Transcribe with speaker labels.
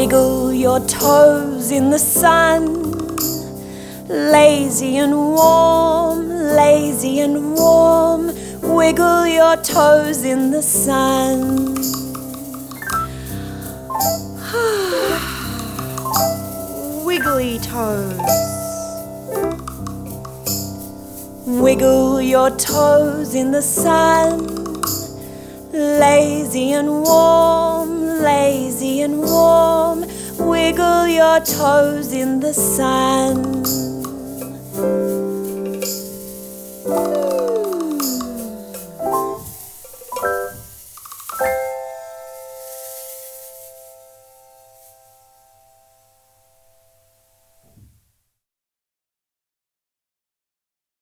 Speaker 1: Wiggle your toes in the sun, lazy and warm, lazy and warm. Wiggle your toes in the sun. Wiggly toes. Wiggle your toes in the sun, lazy and warm, lazy and warm. Wiggle your toes in the sun.